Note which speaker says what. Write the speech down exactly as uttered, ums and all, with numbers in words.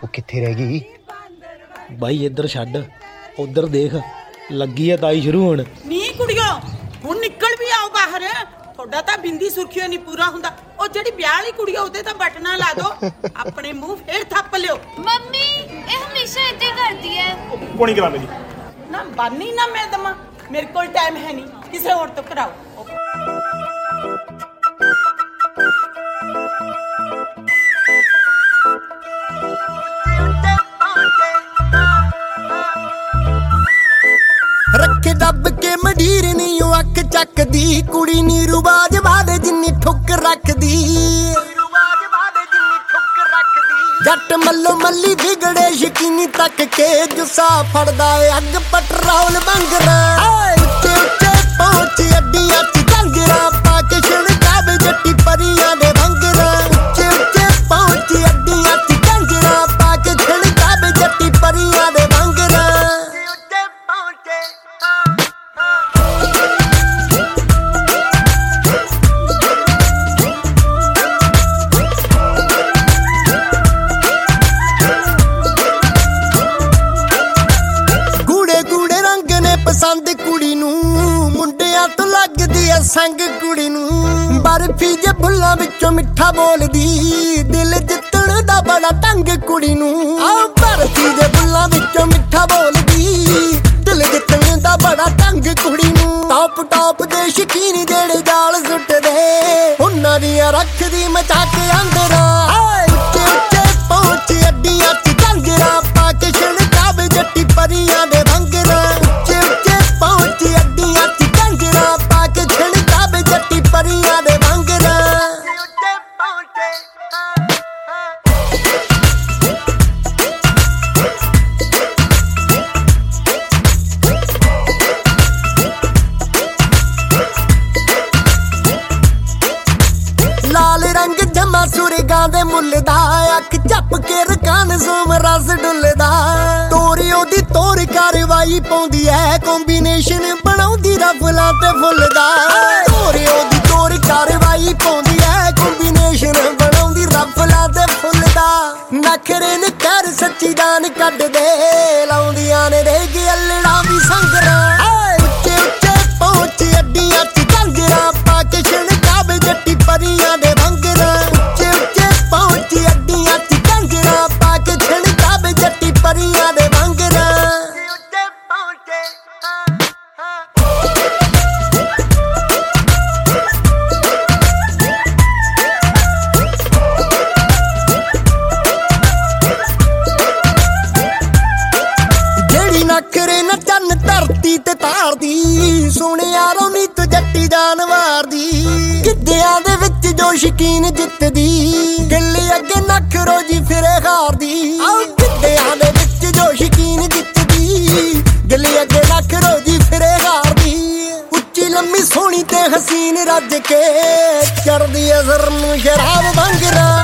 Speaker 1: ਉਹ ਕਿੱਥੇ ਰਹਿ ਗਈ
Speaker 2: ਬਾਈ? ਇੱਧਰ ਛੱਡ, ਉਧਰ ਦੇਖ, ਲੱਗੀ ਆ ਤਾਈ ਸ਼ੁਰੂ ਹੋਣ।
Speaker 3: ਨੀ ਕੁੜੀਓ, ਹੁਣ ਨਿਕਲ ਵੀ ਆਓ ਬਾਹਰ। ਤੁਹਾਡਾ ਤਾਂ ਬਿੰਦੀ ਸੁਰਖੀਓ ਨਹੀਂ ਪੂਰਾ ਹੁੰਦਾ। ਉਹ ਜਿਹੜੀ ਵਿਆਹ ਵਾਲੀ ਕੁੜੀ ਆ ਉਹਦੇ ਤਾਂ ਬਟਨਾ ਲਾ ਦੋ, ਆਪਣੇ ਮੂੰਹ ਫੇਰ ਥੱਪ ਲਿਓ।
Speaker 4: ਮੰਮੀ ਇਹ ਹਮੇਸ਼ਾ ਇੱਦਾਂ ਕਰਦੀ ਹੈ।
Speaker 5: ਕੋਣੀ ਕਰਾ ਮੇਰੀ
Speaker 3: ਨਾ ਬਾਨੀ ਨਾ ਮੈਂ ਦਮਾ, ਮੇਰੇ ਕੋਲ ਟਾਈਮ ਹੈ ਨਹੀਂ, ਕਿਸੇ ਹੋਰ ਤੋਂ ਕਰਾਓ।
Speaker 6: ਰੱਖ ਦੱਬ ਕੇ ਮੰਡੀਰ ਨੀ ਉਹ ਅੱਖ ਚੱਕਦੀ, ਕੁੜੀ ਨੀ ਰੁਬਾਜ ਵਾਲੇ ਜਿੰਨੀ ਠੁੱਕ ਰੱਖਦੀ। ਜੱਟ ਮੱਲੋ ਮੱਲੀ ਵਿਗੜੇ ਸ਼ਕੀਨੀ ਤੱਕ ਕੇ, ਜੁੱਸਾ ਫੜਦਾ ਏ ਅੱਗ ਪਟਰੋਲ ਬੰਗਰਾ। ਉੱਚੇ ਉੱਚੇ ਪਹੁੰਚ ਅੱਡੀਆਂ ਚ ਜੰਗਰਾ, ਪਾ ਕੇ ਛਿੜਕਾਵੇ ਜੱਟੀ ਪਰੀਆਂ ਦੇ ਭੰਗਰਾ। ਉੱਚੇ ਉੱਚੇ ਪਹੁੰਚ ਅੱਡੀਆਂ ਚ ਜੰਗਰਾ, ਪਾ ਕੇ ਛਿੜਕਾਵੇ ਜੱਟੀ ਪਰੀਆਂ ਦੇ ਭੰਗਰਾ। ਪਸੰਦ ਕੁੜੀ ਨੂੰ ਮੁੰਡਿਆਂ ਤੋਂ ਲੱਗਦੀ ਐ ਸੰਗ ਕੁੜੀ ਨੂੰ। ਬਰਫੀ ਜੇ ਬੁੱਲਾਂ ਵਿੱਚੋਂ ਮਿੱਠਾ ਬੋਲਦੀ, ਦਿਲ ਜਿੱਤਣ ਦਾ ਬੜਾ ਢੰਗ ਕੁੜੀ ਨੂੰ। ਆ ਬਰਫੀ ਜੇ ਬੁੱਲਾਂ ਵਿੱਚੋਂ ਮਿੱਠਾ ਬੋਲਦੀ, ਦਿਲ ਜਿੱਤਣ ਦਾ ਬੜਾ ਢੰਗ ਕੁੜੀ ਨੂੰ। ਟੌਪ ਟੌਪ ਦੇ ਸ਼ਕੀਨ ਜਿਹੜੇ ਜਾਲ ਸੁੱਟਦੇ, ਉਹਨਾਂ ਦੀਆਂ ਰੱਖਦੀ ਮਚਾ ਕੇ ਅੰਦਰਾਂ। ਉੱਚੇ ਉੱਚੇ ਪਹੁੰਚ ਅੱਡੀਆਂ ਚ ਜੰਗਰਾ, ਪਾ ਕੇ ਛਿੜਕਾਵੇ ਜੱਟੀ ਪਰੀਆਂ ਦੇ ਭੰਗਰਾ। ਪਹੁੰਚ ਅੱਡੀਆਂ ਚ ਜੰਗਰਾ, ਪਾ ਕੇ ਛਿੜਕਾਵੇ ਜੱਟੀ ਪਰੀਆਂ ਦੇ ਭੰਗਰਾ। ਲਾਲ ਰੰਗ ਜਮਾ ਸੁਰਗਾਂ ਦੇ ਮੁੱਲ ਦਾ, ਅੱਖ ਚੱਪ ਕੇ ਰਕਾਨ ਸੋਮ ਰਸ ਡੁੱਲਦਾ। ਤੋਰੀ ਉਹਦੀ ਤੋਰ ਕਾਰਵਾਈ ਪਾਉਂਦੀ ਐ, ਕੰਬੀਨੇਸ਼ਨ ਬਣਾਉਂਦੀ ਰਫਲਾਂ ਤੇ ਫੁੱਲ ਦਾ। ਤੋਰੀ ਉਹਦੀ ਤੋਰ ਕਾਰਵਾਈ ਪਾਉਂਦੀ ਐ, ਕੰਬੀਨੇਸ਼ਨ ਬਣਾਉਂਦੀ ਰਫਲਾਂ ਤੇ ਫੁੱਲ ਦਾ। ਨਖਰੇ ਨੇ ਕਰ ਸੱਚੀ ਜਾਨ ਕੱਢਦੇ, ਲਾਉਂਦੀਆਂ ਨੇ ਰੇਗ ਅਲੜਾ ਵੀ ਸੰਗਰਾ। ਉੱਚੇ ਉੱਚੇ ਪਹੁੰਚ ਅੱਡੀਆਂ ਚ ਜੰਗਰਾ, ਪਾ ਕੇ ਛਿੜਕਾਵੇ ਜੱਟੀ ਪਰੀਆਂ ਦੇ ਭੰਗਰਾ। ਉੱਚੇ ਉੱਚੇ ਪਹੁੰਚ ਅੱਡੀਆਂ ਚ ਜੰਗਰਾ, ਪਾ ਕੇ ਛਿੜਕਾਵੇ ਜੱਟੀ ਪਰੀਆਂ ਦੇ ਭੰਗਰਾ। ਜਿਹੜੀ ਨਖਰੇ ਨਾ ਚੰਨ ਧਰਤੀ ਤੇ ਤਾਰਦੀ, ਸੁਣਿਆ ਰੋਨੀ ਤੂੰ ਜੱਟੀ ਜਾਨਵਾਰ ਦੀ। ਗਿੱਧਿਆਂ ਦੇ ਵਿੱਚ ਜੋ ਸ਼ਕੀਨ ਜਿੱਤਦੀ, ਗਿੱਲੇ ਅੱਗੇ ਨੱਖ ਰੋਜੀ ਫਿਰੇ ਹਾਰਦੀ। ਗਿੱਧਿਆਂ ਦੇ ਵਿੱਚ ਜੋ ਸ਼ਕੀਨ ਜਿੱਤਦੀ, ਗਿੱਲੇ ਅੱਗੇ ਨੱਖ ਰੋਜੀ ਫਿਰੇ ਹਾਰਦੀ। ਉੱਚੀ ਲੰਮੀ ਸੋਹਣੀ ਤੇ ਹਸੀਨ ਰੱਜ ਕੇ, ਚੜਦੀ ਅਜ਼ਰ ਨੂੰ ਸ਼ਰਾਬ ਭੰਗਰਾ।